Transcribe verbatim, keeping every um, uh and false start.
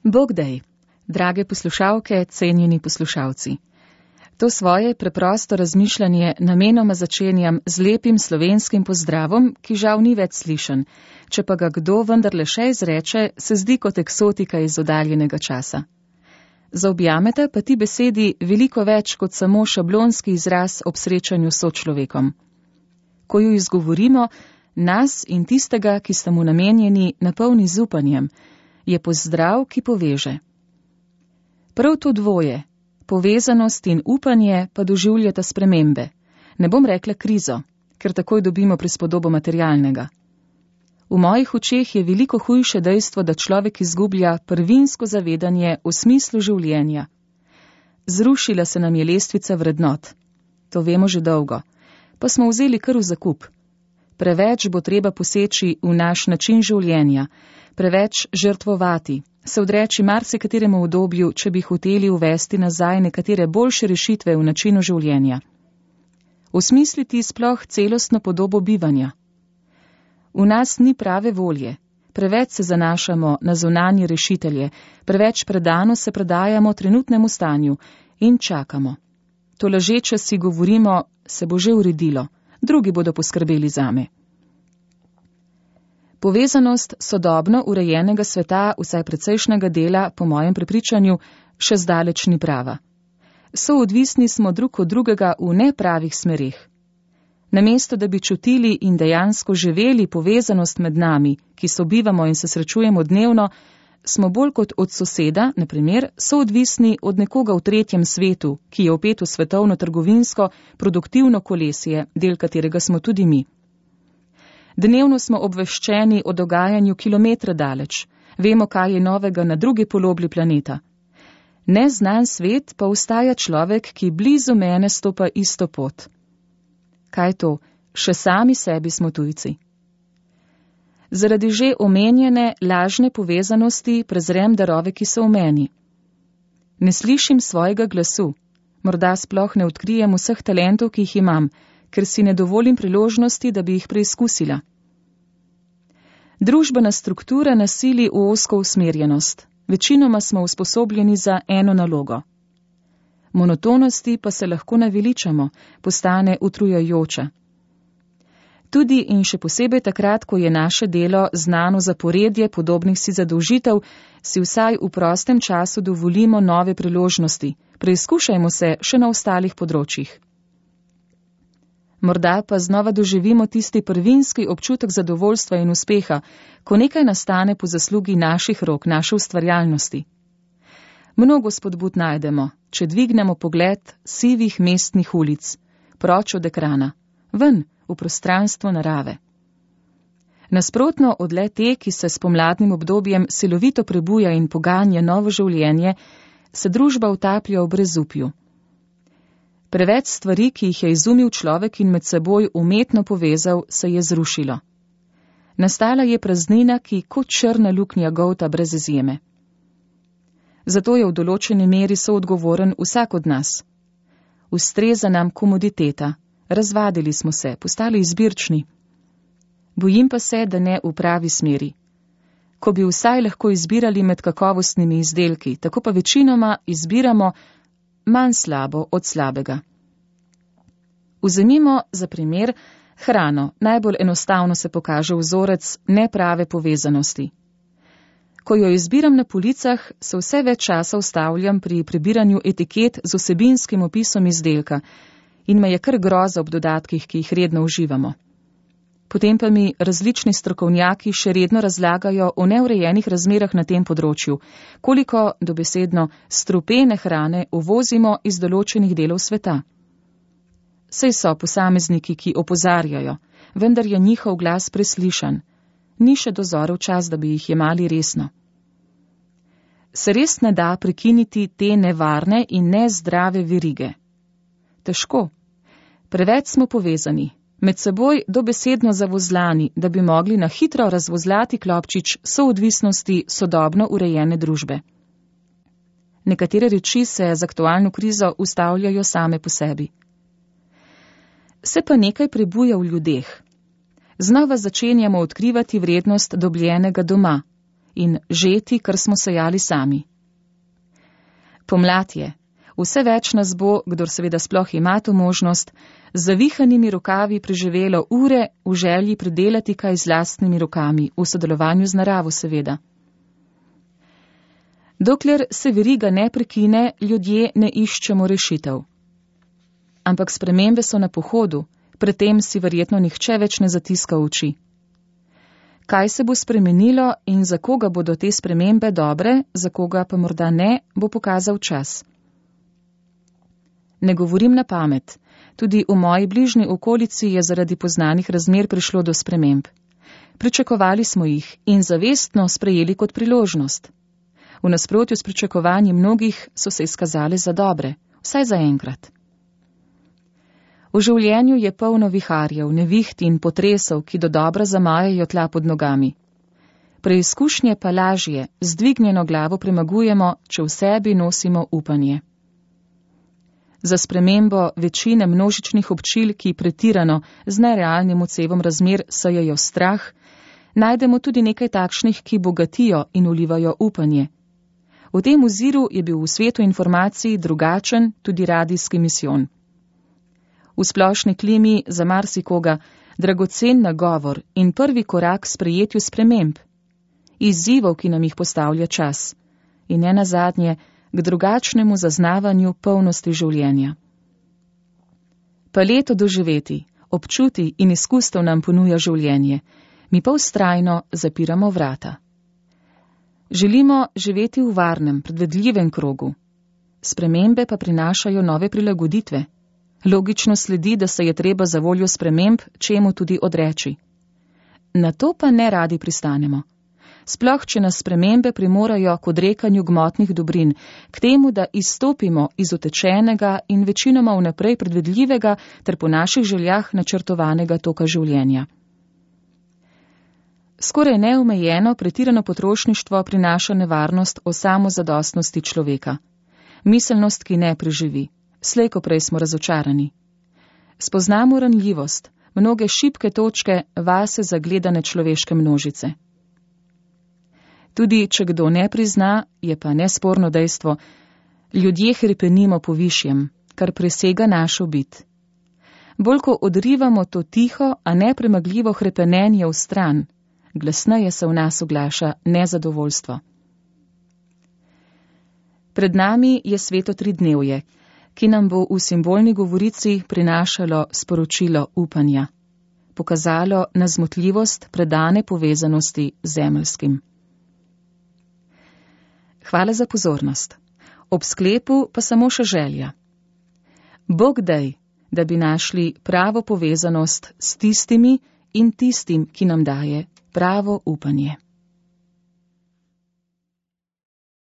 Bog dej, drage poslušalke, cenjeni poslušalci. To svoje preprosto razmišljanje namenoma začenjam z lepim slovenskim pozdravom, ki žal ni več slišen. Če pa ga kdo vendarle še izreče, se zdi kot eksotika iz oddaljenega časa. Zaobjamete pa ti besedi veliko več kot samo šablonski izraz ob srečanju s sočlovekom. Ko jo izgovorimo, nas in tistega, ki sta mu namenjeni, napolni z upanjem, je pozdrav, ki poveže. Prav to dvoje, povezanost in upanje, pa doživljata spremembe. Ne bom rekla krizo, ker takoj dobimo prispodobo materialnega. V mojih očeh je veliko hujše dejstvo, da človek izgublja prvinsko zavedanje v smislu življenja. Zrušila se nam je lestvica vrednot. To vemo že dolgo, pa smo vzeli kar v zakup. Preveč bo treba poseči v naš način življenja, preveč žrtvovati, se odreči marsikateremu udobju, če bi hoteli uvesti nazaj nekatere boljše rešitve v načinu življenja. Osmisliti sploh celostno podobo bivanja. V nas ni prave volje, preveč se zanašamo na zunanje rešitelje, preveč predano se predajamo trenutnemu stanju in čakamo. To lažeče si govorimo, se bo že uredilo, drugi bodo poskrbeli zame. Povezanost sodobno urejenega sveta, vsaj precejšnjega dela, po mojem prepričanju, še zdaleč ni prava. Soodvisni smo drug od drugega v nepravih smereh. Namesto, da bi čutili in dejansko živeli povezanost med nami, ki sobivamo in se srečujemo dnevno, smo bolj kot od soseda, na primer, soodvisni od nekoga v tretjem svetu, ki je vpet v svetovno trgovinsko, produktivno kolesje, del katerega smo tudi mi. Dnevno smo obveščeni o dogajanju kilometre daleč, vemo, kaj je novega na drugi polobli planeta. Neznan svet pa ostaja človek, ki blizu mene stopa isto pot. Kaj to? Še sami sebi smo tujci. Zaradi že omenjene lažne povezanosti prezrem darove, ki so v meni. Ne slišim svojega glasu, morda sploh ne odkrijem vseh talentov, ki jih imam, ker si ne dovolim priložnosti, da bi jih preizkusila. Družbena struktura nasili v ozko usmerjenost. Večinoma smo usposobljeni za eno nalogo. Monotonosti pa se lahko naveličamo, postane utrujajoča. Tudi in še posebej takrat, ko je naše delo znano zaporedje podobnih si zadolžitev, si vsaj v prostem času dovolimo nove priložnosti, preizkušajmo se še na ostalih področjih. Morda pa znova doživimo tisti prvinski občutek zadovoljstva in uspeha, ko nekaj nastane po zaslugi naših rok, naše ustvarjalnosti. Mnogo spodbud najdemo, če dvignemo pogled sivih mestnih ulic, proč od ekrana, ven v prostranstvo narave. Nasprotno od le te, ki se s pomladnim obdobjem silovito prebuja in poganja novo življenje, se družba utaplja v brezupju. Preveč stvari, ki jih je izumil človek in med seboj umetno povezal, se je zrušilo. Nastala je praznina, ki kot črna luknja golta brez izjeme. Zato je v določeni meri soodgovoren vsak od nas. Ustreza nam komoditeta, razvadili smo se, postali izbirčni. Bojim pa se, da ne v pravi smeri. Ko bi vsaj lahko izbirali med kakovostnimi izdelki, tako pa večinoma izbiramo manj slabo od slabega. Vzemimo za primer hrano, najbolj enostavno se pokaže vzorec neprave povezanosti. Ko jo izbiram na policah, se vse več časa ustavljam pri prebiranju etiket z vsebinskim opisom izdelka in me je kar groza ob dodatkih, ki jih redno uživamo. Potem pa mi različni strokovnjaki še redno razlagajo o neurejenih razmerah na tem področju, koliko dobesedno strupene hrane uvozimo iz določenih delov sveta. Sej so posamezniki, ki opozarjajo, vendar je njihov glas preslišan. Ni še dozorel čas, da bi jih jemali resno. Se res ne da prekiniti te nevarne in nezdrave verige? Težko. Preveč smo povezani, med seboj dobesedno zavozlani, da bi mogli na hitro razvozlati klopčič soodvisnosti sodobno urejene družbe. Nekatere reči se z aktualno krizo ustavljajo same po sebi. Se pa nekaj prebuja v ljudeh. Znova začenjamo odkrivati vrednost dobljenega doma in žeti, kar smo sejali sami. Pomlad je. Vse več nas bo, kdor seveda sploh ima to možnost, z zavihanimi rokavi preživelo ure v želji pridelati kaj z lastnimi rokami, v sodelovanju z naravo seveda. Dokler se veriga ne prekine, ljudje ne iščemo rešitev. Ampak spremembe so na pohodu, pred tem si verjetno nihče več ne zatiska oči. Kaj se bo spremenilo in za koga bodo te spremembe dobre, za koga pa morda ne, bo pokazal čas. Ne govorim na pamet, tudi v moji bližnji okolici je zaradi poznanih razmer prišlo do sprememb. Pričakovali smo jih in zavestno sprejeli kot priložnost. V nasprotju s pričakovanji mnogih so se izkazali za dobre, vsaj za enkrat. V življenju je polno viharjev, neviht in potresov, ki do dobra zamajajo tla pod nogami. Preizkušnje pa lažje, z dvignjeno glavo premagujemo, če v sebi nosimo upanje. Za spremembo večine množičnih občil, ki pretirano z nerealnim odsevom razmer sejejo strah, najdemo tudi nekaj takšnih, ki bogatijo in vlivajo upanje. V tem oziru je bil v svetu informacij drugačen tudi radijski misijon. V splošni klimi za marsikoga dragocen nagovor in prvi korak k sprejetju sprememb, izzivov, ki nam jih postavlja čas, in ne nazadnje k drugačnemu zaznavanju polnosti življenja. Paleto doživeti, občuti in izkustev nam ponuja življenje, mi pa vztrajno zapiramo vrata. Želimo živeti v varnem, predvedljivem krogu. Spremembe pa prinašajo nove prilagoditve. Logično sledi, da se je treba za voljo sprememb čemu tudi odreči. Na to pa ne radi pristanemo. Sploh, če nas spremembe primorajo k odrekanju gmotnih dobrin, k temu, da izstopimo iz utečenega in večinoma vnaprej predvedljivega ter po naših željah načrtovanega toka življenja. Skoraj neomejeno pretirano potrošništvo prinaša nevarnost o samozadostnosti človeka. Miselnost, ki ne preživi. Slej ko prej smo razočarani. Spoznamo ranljivost, mnoge šibke točke vase zagledane človeške množice. Tudi, če kdo ne prizna, je pa nesporno dejstvo, ljudje hrepenimo po višjem, kar presega našo bit. Bolj ko odrivamo to tiho, a nepremagljivo hrepenenje v stran, glasneje se v nas oglaša nezadovoljstvo. Pred nami je sveto tridnevje, ki nam bo v simbolni govorici prinašalo sporočilo upanja, pokazalo nazmotljivost predane povezanosti z zemeljskim. Hvala za pozornost. Ob sklepu pa samo še želja. Bog daj, da bi našli pravo povezanost s tistimi in tistim, ki nam daje pravo upanje.